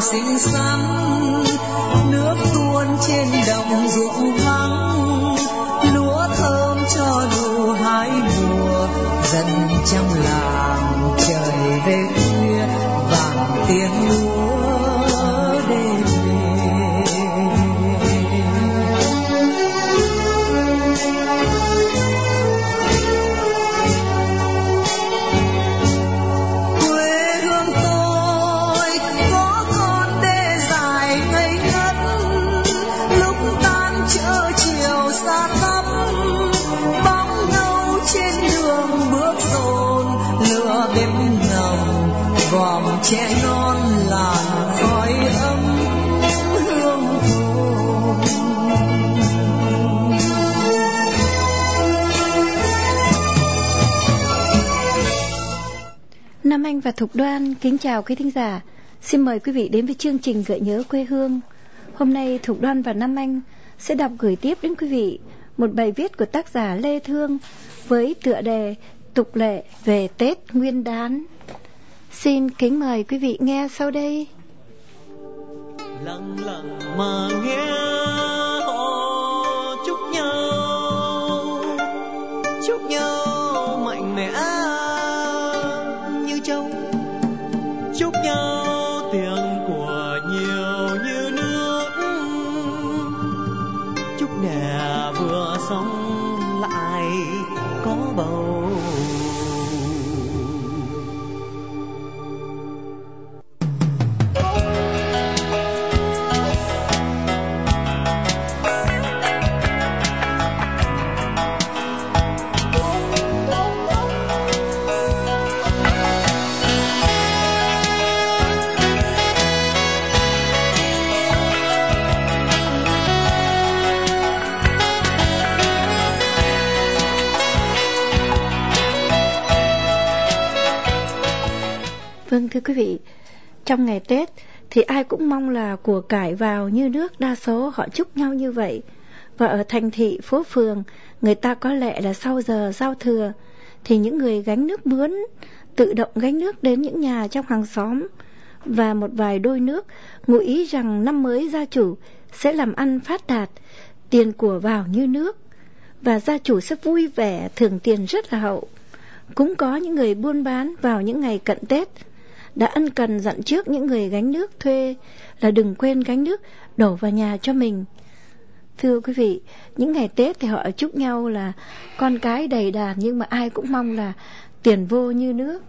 xinh xắn, nước tuôn trên đồng ruộng vắng, lúa thơm cho đủ hai mùa. Dân trong làng trời về khuya, vàng tiếng lúa đêm về. Quê hương tôi có con đê dài ngây ngất, lúc tan chợ chiều xa thắm, bóng nâu trên đường bước dồn, lửa bếp ngầm vòm trẻ non làn khói ấm hương thơm. Nam Anh và Thục Đoan kính chào quý thính giả. Xin mời quý vị đến với chương trình Gợi nhớ quê hương. Hôm nay Thục Đoan và Nam Anh sẽ đọc gửi tiếp đến quý vị một bài viết của tác giả Lê Thương với tựa đề Tục lệ về Tết Nguyên đán. Xin kính mời quý vị nghe sau đây. Lặng lặng mà nghe họ chúc nhau mạnh mẽ như trâu, chúc nhau tiền của nhiều như nước, chúc đẻ vừa xong lại có bầu. Vâng, thưa quý vị, trong ngày Tết thì ai cũng mong là của cải vào như nước, đa số họ chúc nhau như vậy. Và ở thành thị, phố phường, người ta có lẽ là sau giờ giao thừa thì những người gánh nước mướn tự động gánh nước đến những nhà trong hàng xóm, và một vài đôi nước ngụ ý rằng năm mới gia chủ sẽ làm ăn phát đạt, tiền của vào như nước, và gia chủ sẽ vui vẻ thưởng tiền rất là hậu. Cũng có những người buôn bán vào những ngày cận Tết đã ân cần dặn trước những người gánh nước thuê là đừng quên gánh nước đổ vào nhà cho mình. Thưa quý vị, những ngày Tết thì họ chúc nhau là con cái đầy đàn, nhưng mà ai cũng mong là tiền vô như nước.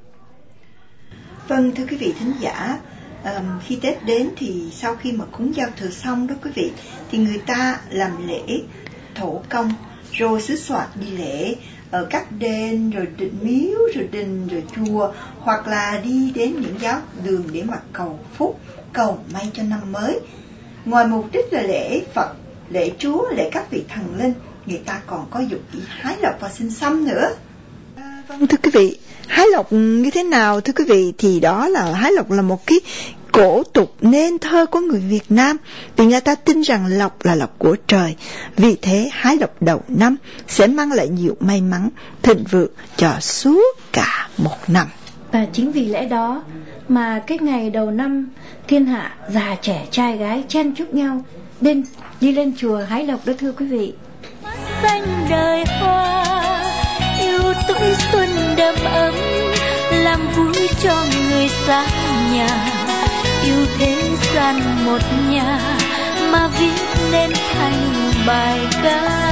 Vâng, thưa quý vị thính giả, khi Tết đến thì sau khi mà cúng giao thừa xong đó quý vị, thì người ta làm lễ thổ công, rồi xứ soạt đi lễ ở các đền, rồi miếu, rồi đình, rồi chùa, hoặc là đi đến những giáo đường để mà cầu phúc, cầu may cho năm mới. Ngoài mục đích là lễ Phật, lễ Chúa, lễ các vị thần linh, người ta còn có dụng ý hái lộc và xin xăm nữa. Vâng, thưa quý vị, hái lộc như thế nào thưa quý vị? Thì đó là hái lộc là một cái cổ tục nên thơ của người Việt Nam, vì người ta tin rằng lộc là lộc của trời. Vì thế hái lộc đầu năm sẽ mang lại nhiều may mắn, thịnh vượng cho suốt cả một năm. Và chính vì lẽ đó mà cái ngày đầu năm, thiên hạ già trẻ trai gái chen chúc nhau đi lên chùa hái lộc đó thưa quý vị. Xanh đời hoa, yêu tuổi xuân đầm ấm, làm vui cho người xa nhà, yêu thế gian một nhà mà viết nên thành bài ca.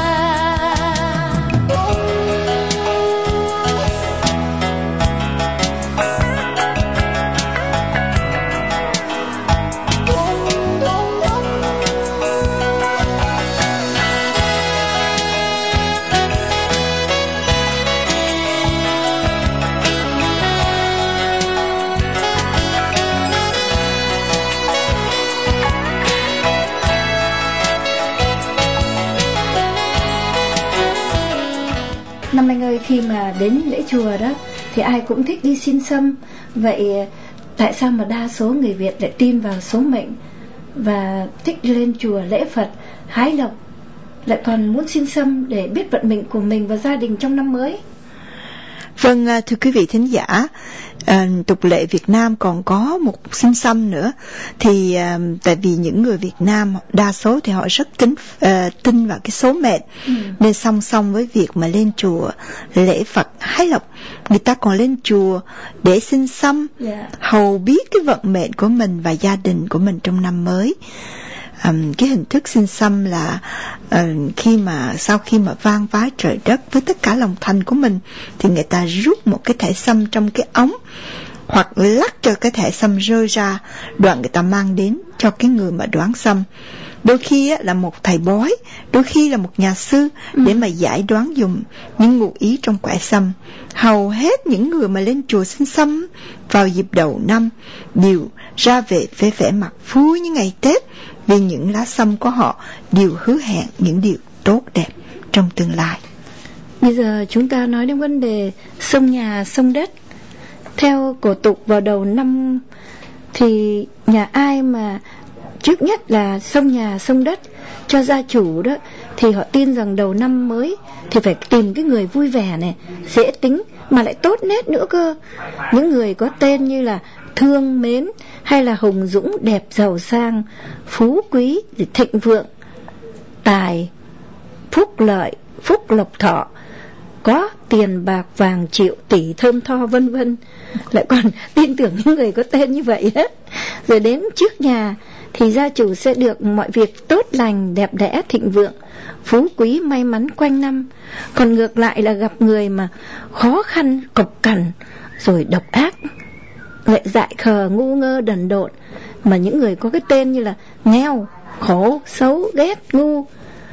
Năm Anh ơi, khi mà đến lễ chùa đó thì ai cũng thích đi xin xăm. Vậy tại sao mà đa số người Việt lại tin vào số mệnh và thích đi lên chùa lễ Phật, hái lộc, lại còn muốn xin xăm để biết vận mệnh của mình và gia đình trong năm mới? Vâng, thưa quý vị thính giả, tục lệ Việt Nam còn có một xin xăm nữa. Thì tại vì những người Việt Nam đa số thì họ rất tin vào cái số mệnh, nên song song với việc mà lên chùa lễ Phật hái lộc, người ta còn lên chùa để xin xăm, hầu biết cái vận mệnh của mình và gia đình của mình trong năm mới. Cái hình thức xin xăm là sau khi mà vang vái trời đất với tất cả lòng thành của mình, thì người ta rút một cái thẻ xăm trong cái ống, hoặc lắc cho cái thẻ xăm rơi ra, đoạn người ta mang đến cho cái người mà đoán xăm. Đôi khi là một thầy bói, đôi khi là một nhà sư, để mà giải đoán dùng những ngụ ý trong quẻ xăm. Hầu hết những người mà lên chùa xin xăm vào dịp đầu năm đều ra về với vẻ mặt vui như ngày Tết, vì những lá xăm của họ đều hứa hẹn những điều tốt đẹp trong tương lai. Bây giờ chúng ta nói đến vấn đề xông nhà xông đất. Theo cổ tục vào đầu năm thì nhà ai mà trước nhất là xông nhà xông đất cho gia chủ đó, thì họ tin rằng đầu năm mới thì phải tìm cái người vui vẻ này, dễ tính mà lại tốt nét nữa cơ. Những người có tên như là Thương Mến hay là Hùng Dũng, đẹp giàu sang, phú quý, thịnh vượng, tài, phúc lợi, phúc lộc thọ, có tiền bạc vàng triệu tỷ thơm tho vân vân. Lại còn tin tưởng những người có tên như vậy hết. Rồi đến trước nhà thì gia chủ sẽ được mọi việc tốt lành, đẹp đẽ, thịnh vượng, phú quý, may mắn quanh năm. Còn ngược lại là gặp người mà khó khăn, cộc cằn, rồi độc ác, lại dại khờ, ngu ngơ, đần độn. Mà những người có cái tên như là nghèo, khổ, xấu, ghét, ngu,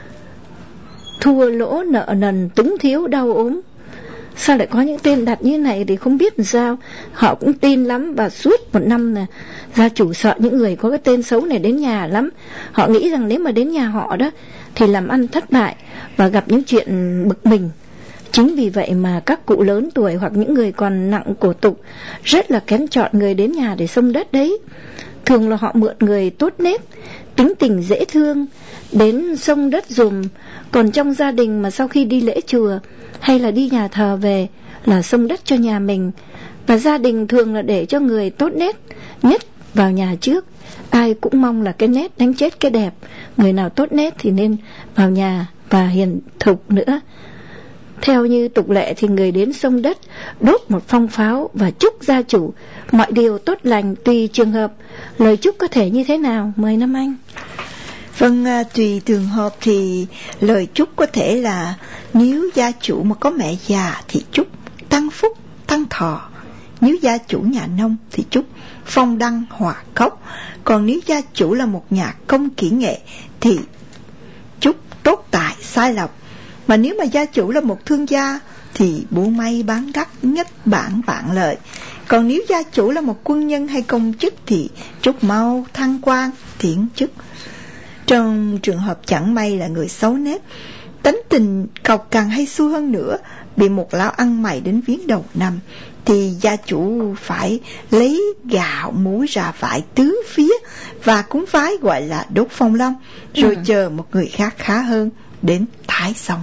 thua lỗ, nợ nần, túng thiếu, đau ốm. Sao lại có những tên đặt như này thì không biết làm sao. Họ cũng tin lắm, và suốt một năm là gia chủ sợ những người có cái tên xấu này đến nhà lắm. Họ nghĩ rằng nếu mà đến nhà họ đó thì làm ăn thất bại và gặp những chuyện bực mình. Chính vì vậy mà các cụ lớn tuổi hoặc những người còn nặng cổ tục rất là kén chọn người đến nhà để xông đất đấy. Thường là họ mượn người tốt nết, tính tình dễ thương đến xông đất dùm. Còn trong gia đình mà sau khi đi lễ chùa hay là đi nhà thờ về là xông đất cho nhà mình. Và gia đình thường là để cho người tốt nết nhất vào nhà trước. Ai cũng mong là cái nét đánh chết cái đẹp. Người nào tốt nét thì nên vào nhà và hiền thục nữa. Theo như tục lệ thì người đến xông đất đốt một phong pháo và chúc gia chủ mọi điều tốt lành tùy trường hợp. Lời chúc có thể như thế nào? Mời Nam Anh. Vâng, tùy trường hợp thì lời chúc có thể là nếu gia chủ mà có mẹ già thì chúc tăng phúc, tăng thọ. Nếu gia chủ nhà nông thì chúc phong đăng hòa cốc. Còn nếu gia chủ là một nhà công kỹ nghệ thì chúc tốt tài sai lộc. Mà nếu mà gia chủ là một thương gia thì buôn may bán đắt, nhất bản vạn lợi. Còn nếu gia chủ là một quân nhân hay công chức thì chúc mau thăng quan tiến chức. Trong trường hợp chẳng may là người xấu nết, tánh tình cộc cằn hay xui hơn nữa, bị một lão ăn mày đến viếng đầu năm, thì gia chủ phải lấy gạo, muối, rạ vải tứ phía và cúng vái gọi là đốt phong long, rồi chờ một người khác khá hơn đến thái xong.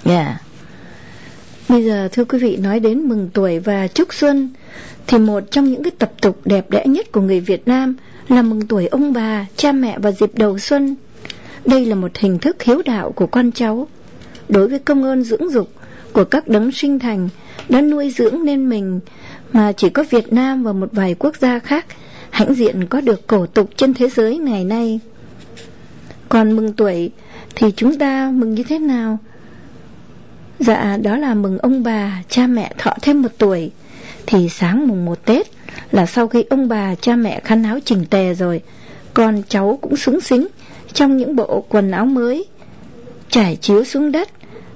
Bây giờ thưa quý vị, nói đến mừng tuổi và chúc xuân thì một trong những cái tập tục đẹp đẽ nhất của người Việt Nam là mừng tuổi ông bà, cha mẹ vào dịp đầu xuân. Đây là một hình thức hiếu đạo của con cháu đối với công ơn dưỡng dục của các đấng sinh thành đã nuôi dưỡng nên mình, mà chỉ có Việt Nam và một vài quốc gia khác hãnh diện có được cổ tục trên thế giới ngày nay. Còn mừng tuổi thì chúng ta mừng như thế nào? Dạ, đó là mừng ông bà, cha mẹ thọ thêm một tuổi. Thì sáng mùng 1 Tết là sau khi ông bà, cha mẹ khăn áo chỉnh tề rồi, con cháu cũng xúng xính trong những bộ quần áo mới, trải chiếu xuống đất.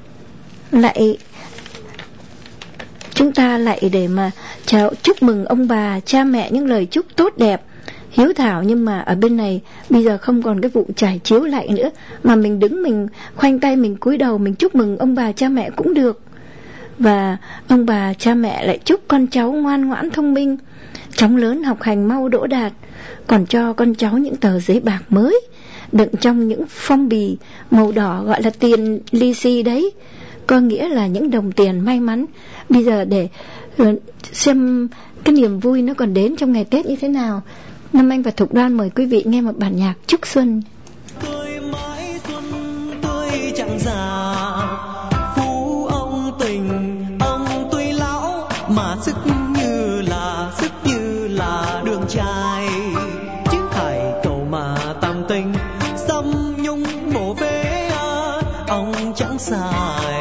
Chúng ta lại để mà chúc mừng ông bà, cha mẹ những lời chúc tốt đẹp, hiếu thảo. Nhưng mà ở bên này bây giờ không còn cái vụ trải chiếu lại nữa, mà mình đứng, mình khoanh tay, mình cúi đầu, mình chúc mừng ông bà, cha mẹ cũng được. Và ông bà, cha mẹ lại chúc con cháu ngoan ngoãn thông minh, chóng lớn học hành mau đỗ đạt, còn cho con cháu những tờ giấy bạc mới đựng trong những phong bì màu đỏ gọi là tiền lì xì đấy, có nghĩa là những đồng tiền may mắn. Bây giờ để xem cái niềm vui nó còn đến trong ngày Tết như thế nào. Nam Anh và Thục Đoan mời quý vị nghe một bản nhạc chúc xuân. Cười mãi xuân tươi chẳng già, phú ông tình ông tuy lão mà sức như là đường trai, chứ hải cầu mà tam tình xăm nhung bổ phế ông chẳng xài.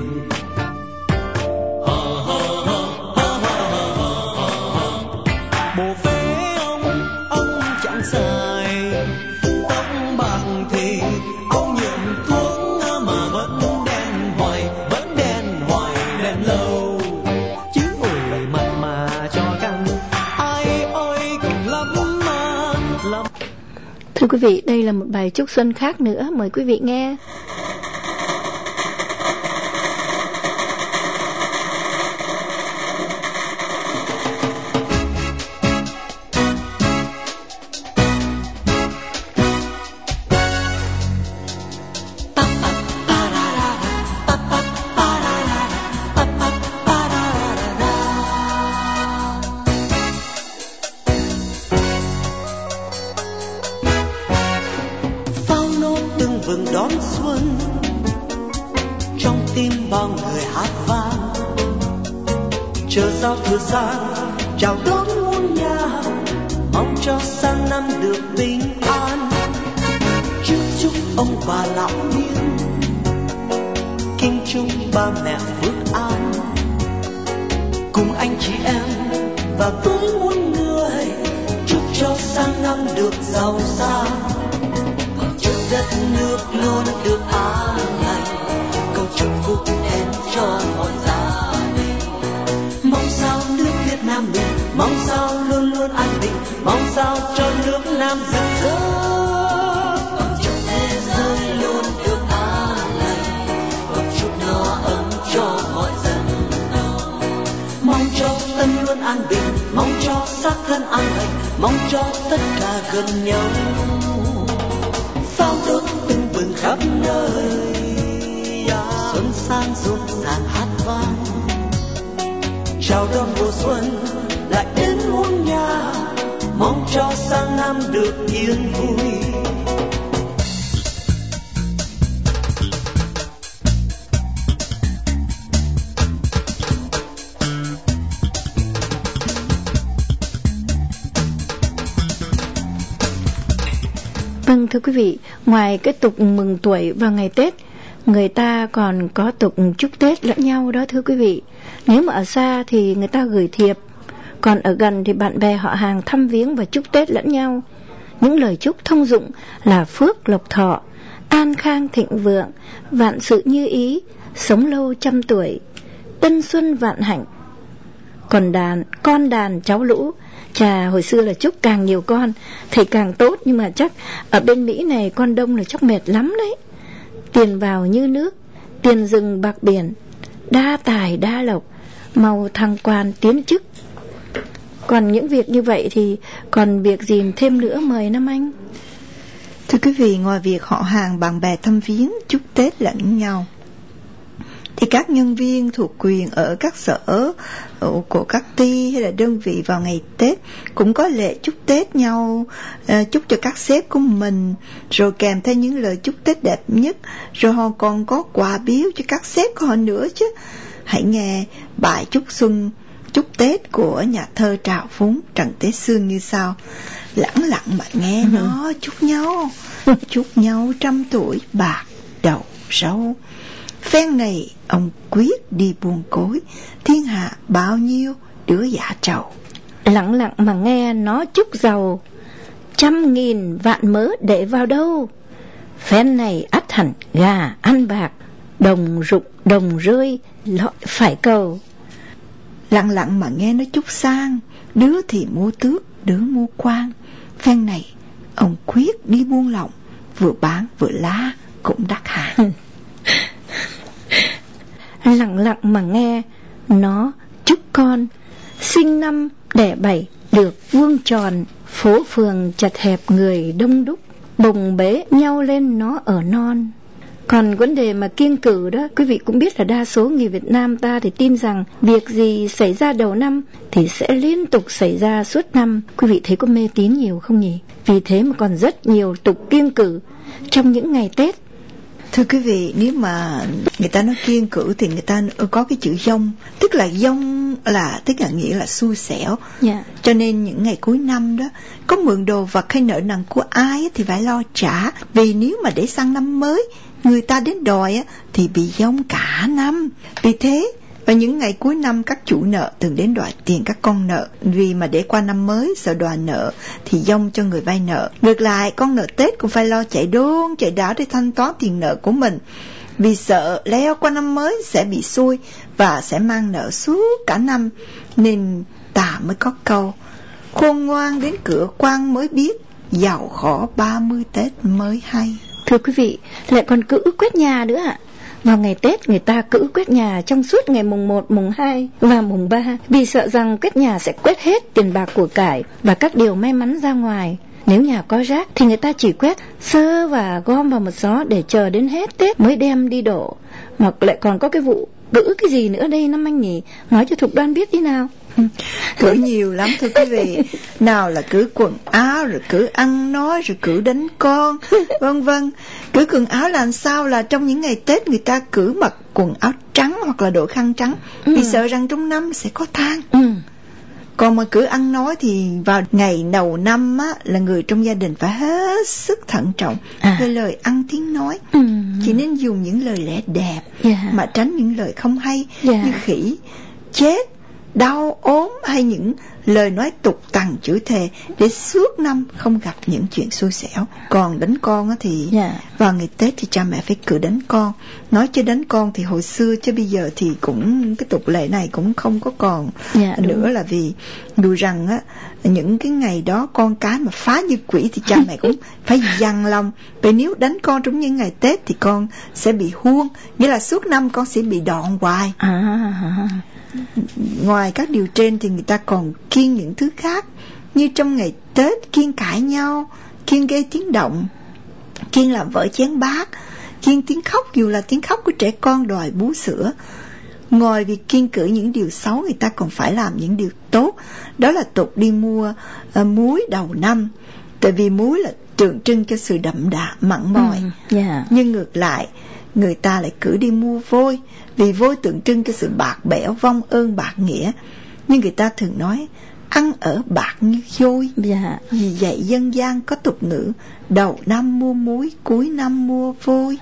Bổ phế ông chẳng xài, tóc bạc thì ông nhuộm thuốc mà vẫn đen hoài đen lâu, chứ ủi mặt mà cho căng ai ôi cũng lắm. Thưa quý vị, đây là một bài chúc xuân khác nữa, mời quý vị nghe. Vừng đón xuân trong tim bao người hát vang, chờ giao thừa sang chào đón muôn nhà, mong cho sang năm được bình an. Chúc ông bà lão niên, kính chúc ba mẹ phước an, cùng anh chị em và với muôn người, chúc cho sang năm được giàu sang. Đất nước luôn được an lành, cầu chúc phúc đến cho mọi gia đình. Mong sao nước Việt Nam mình, mong sao luôn luôn an bình, mong sao cho nước Nam rực rỡ. Cầu chúc thế giới luôn được an lành, cầu chúc no ấm cho mọi dân tộc. Mong cho tâm luôn an bình, mong cho xác thân an lành, mong cho tất cả gần nhau. Pháo đốt tưng bừng khắp nơi, xuân sang rộn ràng hát vang, chào đón mùa xuân lại đến muôn nhà, mong cho sang năm được yên vui. Vâng, thưa quý vị, ngoài cái tục mừng tuổi vào ngày Tết, người ta còn có tục chúc Tết lẫn nhau đó thưa quý vị. Nếu mà ở xa thì người ta gửi thiệp, còn ở gần thì bạn bè họ hàng thăm viếng và chúc Tết lẫn nhau. Những lời chúc thông dụng là phước lộc thọ, an khang thịnh vượng, vạn sự như ý, sống lâu trăm tuổi, tân xuân vạn hạnh. Còn con đàn cháu lũ, chà, hồi xưa là chúc càng nhiều con thì càng tốt, nhưng mà chắc ở bên Mỹ này con đông là chắc mệt lắm đấy. Tiền vào như nước, tiền rừng bạc biển, đa tài đa lộc, màu thăng quan tiến chức. Còn những việc như vậy thì còn việc gì thêm nữa, mời Nam Anh. Thưa quý vị, ngoài việc họ hàng bạn bè thăm viếng chúc Tết lẫn nhau, thì các nhân viên thuộc quyền ở các sở của các ty hay là đơn vị vào ngày Tết cũng có lệ chúc Tết nhau, chúc cho các sếp của mình, rồi kèm theo những lời chúc Tết đẹp nhất, rồi họ còn có quà biếu cho các sếp của họ nữa chứ. Hãy nghe bài chúc xuân, chúc Tết của nhà thơ Trào Phúng Trần Tế Sương như sau. Lẳng lặng mà nghe nó chúc nhau trăm tuổi bạc đầu râu. Phen này ông quyết đi buôn cối, thiên hạ bao nhiêu đứa giả trầu. Lặng lặng mà nghe nó chúc giàu, 100.000 vạn mớ để vào đâu. Phen này ắt hẳn gà ăn bạc, đồng rụng đồng rơi lọi phải cầu. Lặng lặng mà nghe nó chúc sang, đứa thì mua tước, đứa mua quan. Phen này ông quyết đi buôn lậu, vừa bán vừa lá cũng đắt hàng. Lặng lặng mà nghe nó chúc con sinh năm đẻ 7 được vuông tròn, phố phường chật hẹp người đông đúc, bồng bế nhau lên nó ở non. Còn vấn đề mà kiêng cữ đó, quý vị cũng biết là đa số người Việt Nam ta thì tin rằng việc gì xảy ra đầu năm thì sẽ liên tục xảy ra suốt năm. Quý vị thấy có mê tín nhiều không nhỉ? Vì thế mà còn rất nhiều tục kiêng cữ trong những ngày Tết. Thưa quý vị, nếu mà người ta nói kiêng cữ thì người ta có cái chữ dông, tức là dông là tức là nghĩa là xui xẻo. Cho nên những ngày cuối năm đó, có mượn đồ vật hay nợ nần của ai thì phải lo trả, vì nếu mà để sang năm mới người ta đến đòi thì bị dông cả năm. Vì thế vào những ngày cuối năm, các chủ nợ thường đến đòi tiền các con nợ, vì mà để qua năm mới sợ đòi nợ thì dông cho người vay nợ. Ngược lại, con nợ Tết cũng phải lo chạy đôn chạy đáo để thanh toán tiền nợ của mình, vì sợ leo qua năm mới sẽ bị xui và sẽ mang nợ suốt cả năm. Nên ta mới có câu khôn ngoan đến cửa quan mới biết, giàu khổ 30 Tết mới hay. Thưa quý vị, lại còn cữ quét nhà nữa ạ. Vào ngày Tết người ta cữ quét nhà trong suốt ngày mùng 1, mùng 2 và mùng 3, vì sợ rằng quét nhà sẽ quét hết tiền bạc của cải và các điều may mắn ra ngoài. Nếu nhà có rác thì người ta chỉ quét sơ và gom vào một gió để chờ đến hết Tết mới đem đi đổ. Mà lại còn có cái vụ cữ cái gì nữa đây năm anh nhỉ? Nói cho Thục Đoan biết đi nào. Cử nhiều lắm thưa quý vị. Nào là cử quần áo, rồi cử ăn nói, rồi cử đánh con, vân vân. Cử quần áo là làm sao? Là trong những ngày Tết người ta cử mặc quần áo trắng hoặc là đội khăn trắng, vì sợ rằng trong năm sẽ có tang. Còn mà cử ăn nói thì vào ngày đầu năm á, là người trong gia đình phải hết sức thận trọng về lời ăn tiếng nói. Chỉ nên dùng những lời lẽ đẹp, mà tránh những lời không hay như khỉ, chết, đau ốm hay những lời nói tục tằn chửi thề, để suốt năm không gặp những chuyện xui xẻo. Còn đánh con thì vào ngày Tết thì cha mẹ phải cử đánh con. Nói chứ đánh con thì hồi xưa, chứ bây giờ thì cũng cái tục lệ này cũng không có còn nữa, là vì dù rằng á, những cái ngày đó con cái mà phá như quỷ thì cha mẹ cũng phải dằn lòng. Vì nếu đánh con trong những ngày Tết thì con sẽ bị huông, nghĩa là suốt năm con sẽ bị đòn hoài. Ngoài các điều trên thì người ta còn kiêng những thứ khác, như trong ngày Tết kiêng cãi nhau, kiêng gây tiếng động, kiêng làm vỡ chén bát, kiêng tiếng khóc dù là tiếng khóc của trẻ con đòi bú sữa. Ngoài việc kiêng cử những điều xấu, người ta còn phải làm những điều tốt. Đó là tục đi mua muối đầu năm, tại vì muối là tượng trưng cho sự đậm đà mặn mòi. Nhưng ngược lại, người ta lại cử đi mua vôi, vì vôi tượng trưng cho sự bạc bẽo, vong ơn bạc nghĩa. Nhưng người ta thường nói ăn ở bạc như vôi. Vì vậy dân gian có tục ngữ đầu năm mua muối, cuối năm mua vôi.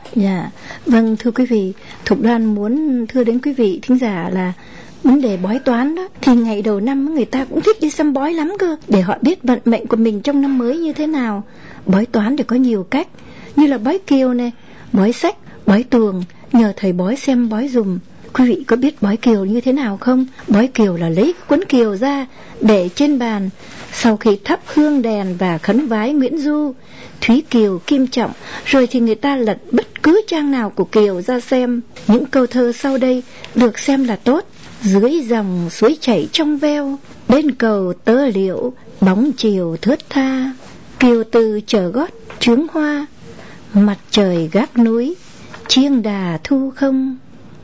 Vâng, thưa quý vị, Thục Đoan muốn thưa đến quý vị thính giả là vấn đề bói toán đó, thì ngày đầu năm người ta cũng thích đi xem bói lắm cơ, để họ biết vận mệnh của mình trong năm mới như thế nào. Bói toán thì có nhiều cách, như là bói kiều này, bói sách, bói tuồng, nhờ thầy bói xem bói dùm. Quý vị có biết bói kiều như thế nào không? Bói kiều là lấy cuốn kiều ra để trên bàn, sau khi thắp hương đèn và khấn vái Nguyễn Du, Thúy Kiều, Kim Trọng, rồi thì người ta lật bất cứ trang nào của kiều ra xem. Những câu thơ sau đây được xem là tốt. Dưới dòng suối chảy trong veo, bên cầu tơ liệu, bóng chiều thướt tha. Kiều từ chở gót chướng hoa, mặt trời gác núi, chiêng đà thu không.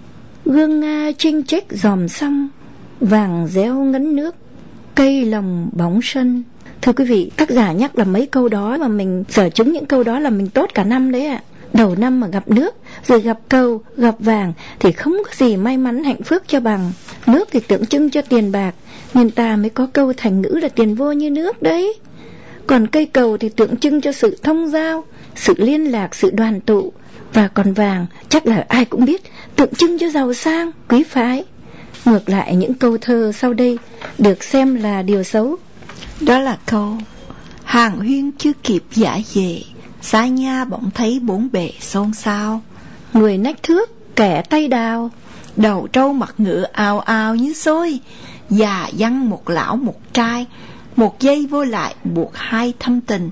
Gương Nga chênh chếch dòm xong, vàng réo ngấn nước, cây lồng bóng sân. Thưa quý vị, tác giả nhắc là mấy câu đó mà mình sở chứng những câu đó là mình tốt cả năm đấy ạ. Đầu năm mà gặp nước, rồi gặp cầu, gặp vàng thì không có gì may mắn hạnh phúc cho bằng. Nước thì tượng trưng cho tiền bạc, nên ta mới có câu thành ngữ là tiền vô như nước đấy. Còn cây cầu thì tượng trưng cho sự thông giao, sự liên lạc, sự đoàn tụ. Và còn vàng chắc là ai cũng biết, tượng trưng cho giàu sang, quý phái. Ngược lại, những câu thơ sau đây được xem là điều xấu. Đó là câu hàng huyên chưa kịp giả về, xa nha bỗng thấy bốn bề xôn xao. Người nách thước, kẻ tay đào, đầu trâu mặt ngựa ào ào như xôi. Già dăng một lão một trai, một giây vô lại buộc hai thâm tình.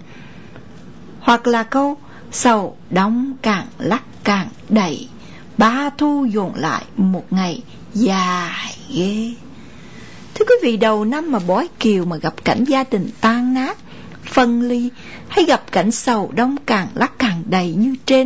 Hoặc là câu sầu đóng càng lắc càng đầy, ba thu dồn lại một ngày dài ghê. Thưa quý vị, đầu năm mà bói kiều mà gặp cảnh gia đình tan nát, phân ly, hay gặp cảnh sầu đóng càng lắc càng đầy như trên,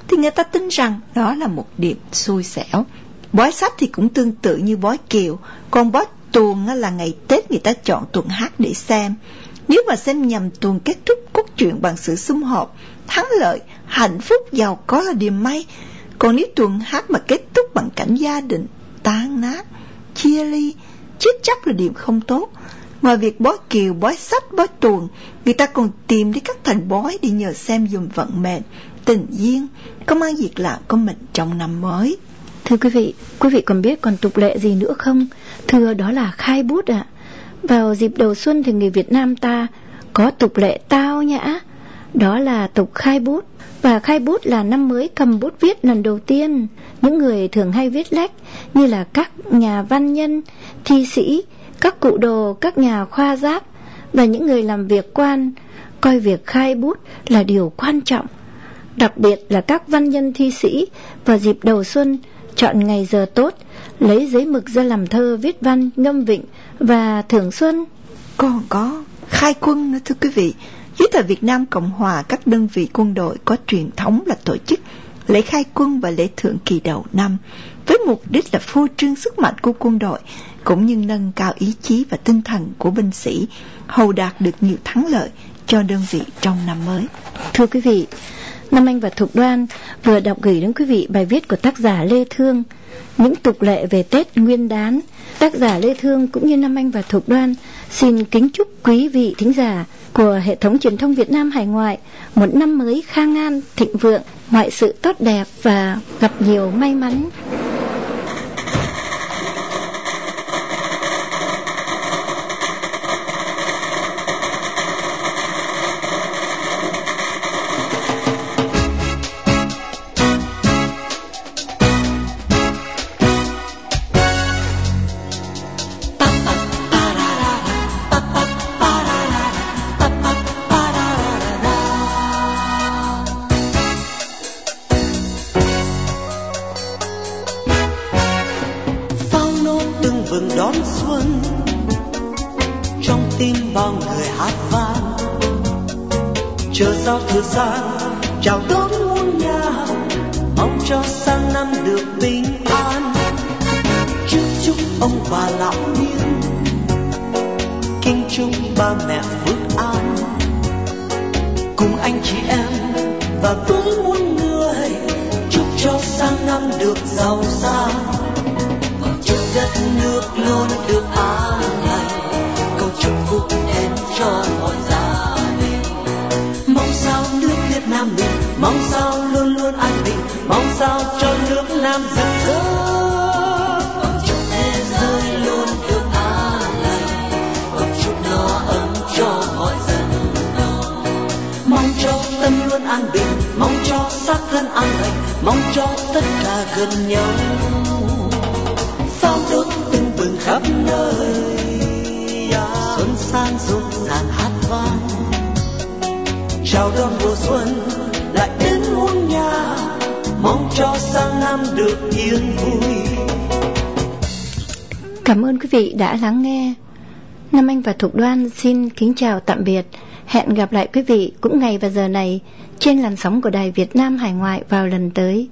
thì người ta tin rằng đó là một điểm xui xẻo. Bói sách thì cũng tương tự như bói kiều, còn bói tuồng là ngày Tết người ta chọn tuồng hát để xem. Nếu mà xem nhầm tuồng kết thúc cốt truyện bằng sự sum họp, thắng lợi, hạnh phúc, giàu có là điềm may. Còn nếu tuồng hát mà kết thúc bằng cảnh gia đình tan nát, chia ly, chết chóc là điểm không tốt. Ngoài việc bói kiều, bói sách, bói tuồng, người ta còn tìm đến các thầy bói để nhờ xem dùm vận mệnh, tình duyên, công ăn việc làm của mình trong năm mới. Thưa quý vị còn biết còn tục lệ gì nữa không? Thưa, đó là khai bút ạ. Vào dịp đầu xuân thì người Việt Nam ta có tục lệ tao nhã, đó là tục khai bút. Và khai bút là năm mới cầm bút viết lần đầu tiên. Những người thường hay viết lách như là các nhà văn nhân, thi sĩ, các cụ đồ, các nhà khoa giáp và những người làm việc quan coi việc khai bút là điều quan trọng. Đặc biệt là các văn nhân thi sĩ vào dịp đầu xuân chọn ngày giờ tốt, lấy giấy mực ra làm thơ, viết văn, ngâm vịnh và thưởng xuân. Còn có khai quân nữa thưa quý vị. Dưới thời Việt Nam Cộng Hòa, các đơn vị quân đội có truyền thống là tổ chức lễ khai quân và lễ thượng kỳ đầu năm, với mục đích là phô trương sức mạnh của quân đội, cũng như nâng cao ý chí và tinh thần của binh sĩ, hầu đạt được nhiều thắng lợi cho đơn vị trong năm mới. Thưa quý vị, Nam Anh và Thục Đoan vừa đọc gửi đến quý vị bài viết của tác giả Lê Thương, Những tục lệ về Tết Nguyên đán. Tác giả Lê Thương cũng như Nam Anh và Thục Đoan xin kính chúc quý vị thính giả của hệ thống truyền thông Việt Nam hải ngoại một năm mới khang an, thịnh vượng, mọi sự tốt đẹp và gặp nhiều may mắn. Đón xuân trong tim bao người hát vang, chờ giao thừa sang chào đón muôn nhà, mong cho sang năm được bình an. Chúc ông bà lão niên, kính chúc ba mẹ phước an, cùng anh chị em và với muôn người, chúc cho sang năm được giàu sang. Chúc đất nước luôn được an lành, cầu chúc phúc đến cho mọi gia đình. Mong sao nước Việt Nam mình, mong sao luôn luôn an bình, mong sao cho nước Nam rực rỡ. Cầu chúc thế giới luôn được an lành, cầu chúc no ấm cho mọi dân tộc. Mong cho tâm luôn an bình, mong cho xác thân an lành, mong cho tất cả gần nhau. Pháo đốt tưng bừng khắp nơi, xuân sang rộn ràng hát vang, chào đón mùa xuân lại đến muôn nhà, mong cho sang năm được yên vui. Cảm ơn quý vị đã lắng nghe. Nam Anh và Thục Đoan xin kính chào tạm biệt. Hẹn gặp lại quý vị cũng ngày và giờ này trên làn sóng của Đài Việt Nam hải ngoại vào lần tới.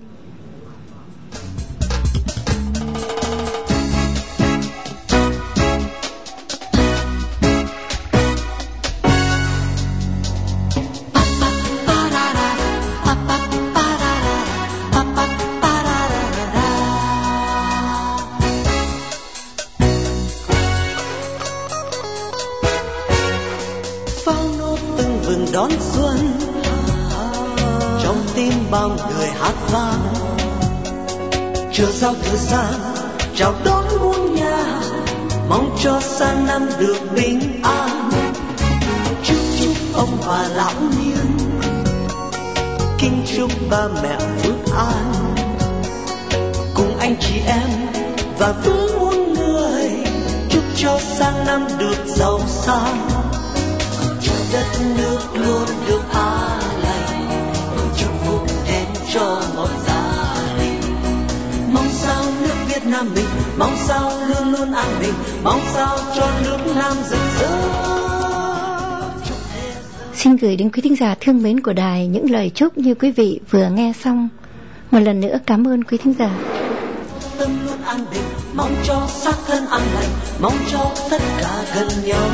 Đón xuân trong tim bao người hát vang, chờ giao thừa sang chào đón muôn nhà, mong cho sang năm được bình an. Chúc ông bà lão niên, kính chúc ba mẹ phước an, cùng anh chị em và với muôn người, chúc cho sang năm được giàu sang. Đất nước luôn được an lành, chúc phúc đến cho mọi gia đình. Mong sao nước Việt Nam mình, mong sao luôn luôn an bình, mong sao cho nước Nam rực rỡ. Xin gửi đến quý thính giả thương mến của đài những lời chúc như quý vị vừa nghe xong. Một lần nữa cảm ơn quý thính giả. Tâm luôn an bình, mong cho xác thân an lành, mong cho tất cả gần nhau.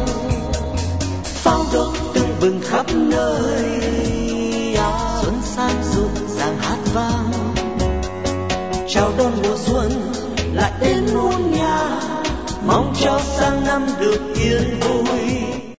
Pháo đốt tưng bừng khắp nơi, xuân sang rộn ràng hát vang. Chào đón mùa xuân lại đến muôn nhà, mong cho sang năm được yên vui.